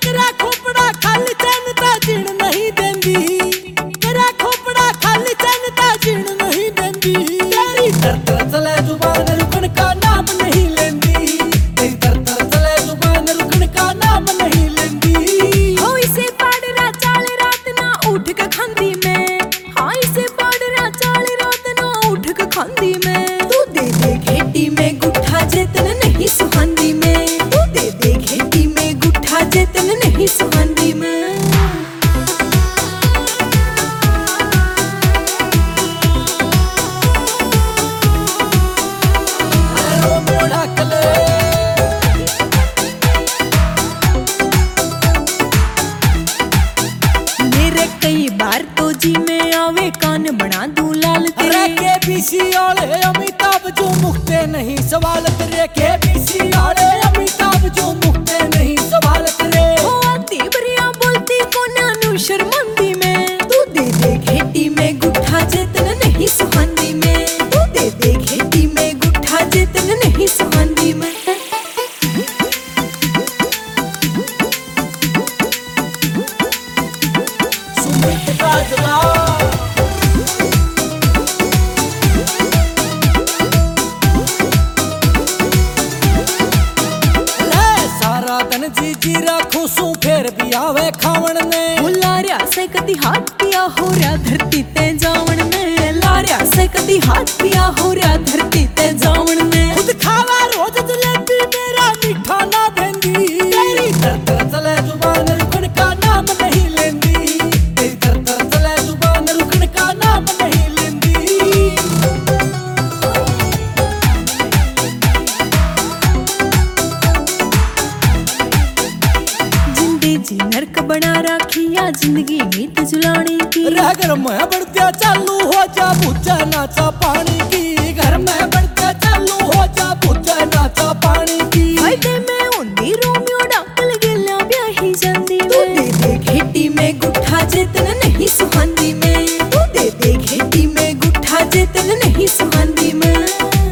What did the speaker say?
तेरा खोपड़ा खाली चैन ता जीण नहीं देंदी, तेरा खोपड़ा खाली चैन ता जीण नहीं देंदी। तेरी तर चले जुबान रुकन का नाम नहीं लेंदी, तेरी तर चले जुबान रुकन का नाम नहीं लेंदी। हो इसे पाड़रा चाल रात ना उठ के खांदी में, हाँ इसे पाड़रा चाल रात ना उठ के खांदी में। तू दे दे घेटी में गुठा जेतन नहीं सुहांदी में, तू दे दे घेटी में गुठा जेतन नहीं सुहांदी में। मेरे कई बार तो जी में आवे कान बना दूं लाल तेरे। के बीसी वाले अमिताभ जो मुक्ते नहीं सवाल तेरे, के बीसी वाले अमिताभ जो मुक्ते नहीं सवाल तेरे। हो आती बरिया बोलती कोना नु शर्मांदी में, तू दे दे घेटी में गुठा जेतन नहीं सुहांदी में, तू दे दे घेटी में गुठा जेतन नहीं सुहांदी में। सुमित बाजवा जी जी राखू सू फेर भी आवे खावण ने। लारिया से कदी हाथ पिया हो रहा धरती ते जावण ने, लारिया से कदी हाथ पिया हो रहा धरती ते जावण ने। खुद खावा रोज जलेबी मेरा मीठा ना देंदी, तेरी तर चले जुबान रुकन का नाम नहीं लेंदी, तेरी तर चले जुबान रुकन का नाम नहीं लेंदी। जी नरक बना राखिया जिंदगी नीत जुलाने की। घर में बढ़ते चालू हो जा बुझा नाचा पानी की, घर में बढ़ते चालू हो जा बुझा नाचा पानी की। फायदे में उन्दी रोमियो डाकल गेला ब्याही जांदी में, तू दे दे घेटी में गुठा जेतन नहीं सुहांदी में, तू दे दे घेटी में गुठा जेतन नहीं सुहांदी में।